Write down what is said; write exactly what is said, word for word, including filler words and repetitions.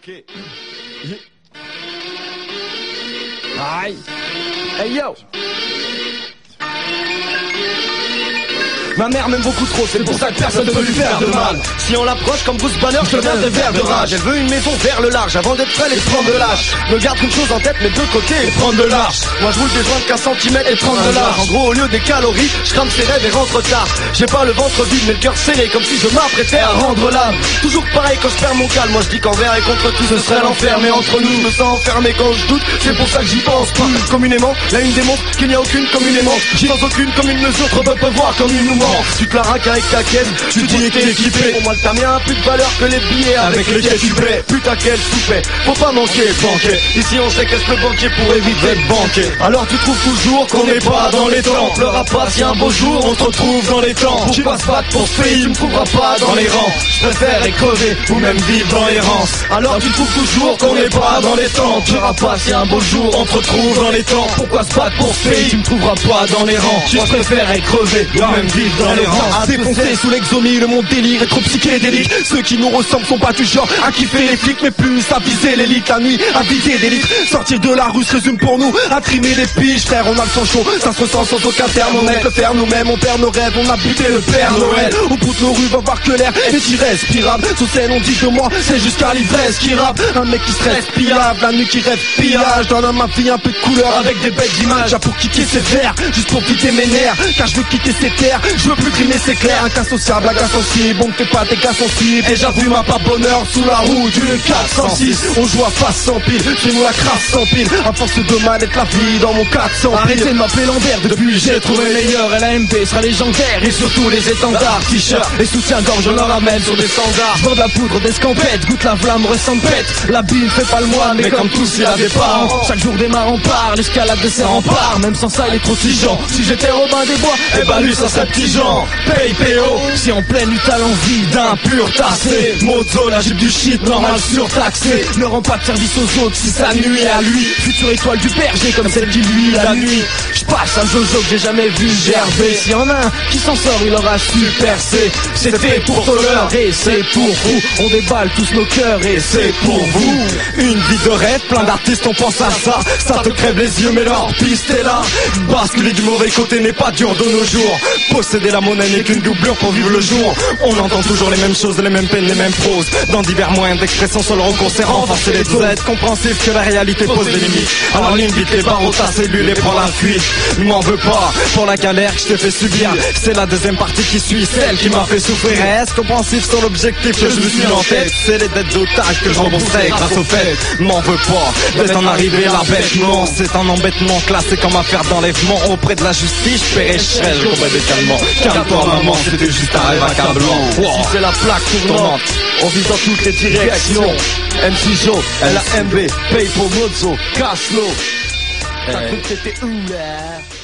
Ok. Aïe. Hey yo. Ma mère m'aime beaucoup trop, c'est pour ça que personne ne peut lui faire de mal. Si on l'approche comme Bruce Banner, je deviens des vers de rage. Elle veut une maison vers le large, avant d'être prêt et prendre de l'âge. Me garde une chose en tête, mes deux côtés et prendre de large. Moi je roule des joints de quinze centimètres et prendre de large. En gros au lieu des calories, je crame ses rêves et rentre tard. J'ai pas le ventre vide mais le cœur serré, comme si je m'apprêtais à rendre l'âme. Toujours pareil quand je perds mon calme, moi je dis qu'envers et contre tout ce serait l'enfer. Mais entre nous, je me sens enfermé quand je doute, c'est pour ça que j'y pense pas. Communément, la une démontre qu'il n'y a aucune commune aimante. Sans aucune commune mesure, trop peu peut voir comme il nous ment. Tu te la raques avec ta caisse, tu dis que t'es équipé. Pour moi le tien a plus de valeur que les billets avec lesquels tu paies. Putain quel soupet, faut pas manquer banquet. Ici on séquestre le banquier pour éviter de banquer. Alors tu trouves toujours qu'on n'est pas dans les temps. Pleura pas si un beau jour on se retrouve dans les temps. Pourquoi se battre pour ce pays, tu me trouveras pas dans les rangs. Je préfère crever ou même vivre dans l'errance. Alors tu trouves toujours qu'on n'est pas dans les temps. Pleura pas si un beau jour on se retrouve dans les temps. Pourquoi se battre pour ce pays, tu me trouveras pas dans les rangs. Je préfère crever ou même vivre dans les rangs. À défoncer sous l'exomie, le monde délire est trop psychédélique. Ceux qui nous ressemblent sont pas du genre à kiffer les flics, mais plus à viser l'élite. La nuit, à viser des litres. Sortir de la rue se résume pour nous à trimer des piges. Frère, on a le sang chaud, ça se ressent sans aucun terme. On aide le faire nous-mêmes, on perd nos rêves, on a buté le Père Noël. Au bout de nos rues, va voir que l'air est irrespirable. Sur scène, on dit que moi, c'est jusqu'à l'ivresse qui rappe. Un mec qui stresse, pillable, la nuit qui rêve pillage. Donne à ma fille un peu de couleur avec des belles images. Ah, pour kicker ses vers, juste pour quitter mes nerfs. Car je veux quitter ces terres, je veux plus trimer, c'est clair. Un cas sociable, un cas sensible, on ne fait pas tes cas sensibles. Et j'avoue ma pas bonheur sous la roue d'une quatre cent six. On joue à face sans pile, chez nous la crasse sans pile. À force de mal être la vie dans mon quatre cents. Arrêtez de m'appeler Lambert, depuis j'ai trouvé meilleur. Et la M P sera légendaire, et surtout les étendards, t-shirts et soutien-gorge, on en ramène sur des standards. Je vends de la poudre, d'escampette, goûte la flamme, ressent pète. La bille fait pas le moine, mais comme tous il a des parents. Chaque jour des marins part, l'escalade de ses remparts. Même sans ça il est trop tigeant. Si j'étais Robin des Bois, eh ben lui ça serait petit Jean. Paye P O, si en pleine lutte à l'envie d'un pur tassé. Mozo, la jupe du shit, normal surtaxé. Ne rend pas de service aux autres si ça nuit à lui. Future étoile du berger comme celle qui lui la nuit. J'passe un Jojo que j'ai jamais vu gerber. S'il y en a un qui s'en sort, il aura su percer. C'était pour Toller et c'est pour vous. On déballe tous nos cœurs et c'est pour vous. Une vie de rêve, plein d'artistes on pense à ça. Ça te crève les yeux mais leur piste est là. Basculer du mauvais côté n'est pas dur de nos jours. Posséder la monnaie n'est qu'une doublure pour vivre le jour. On entend toujours les mêmes choses, les mêmes peines, les mêmes proses. Dans divers moyens d'expression, seul recours c'est renforcer les doses. Être compréhensif que la réalité pose des limites. Alors ligne vite les barreaux, ta cellule et prends la fuite. M'en veux pas pour la galère que je te fais subir. C'est la deuxième partie qui suit, celle qui m'a fait souffrir. Reste compréhensif sur l'objectif que je me suis mis en tête. C'est les dettes d'otages que je rembourserai grâce au fait. M'en veux pas d'être en arrivé là bêtement. C'est un embêtement classé comme affaire d'enlèvement. Auprès de la justice, je pérécherai, je comprends calmement. Calme-toi maman, c'était juste un rêve accablant. Wow. Si c'est la plaque tournante, on vise dans toutes les directions. M C Joe, L A M B, Paye pour Mozo, Caslo. T'as cru que t'étais où là?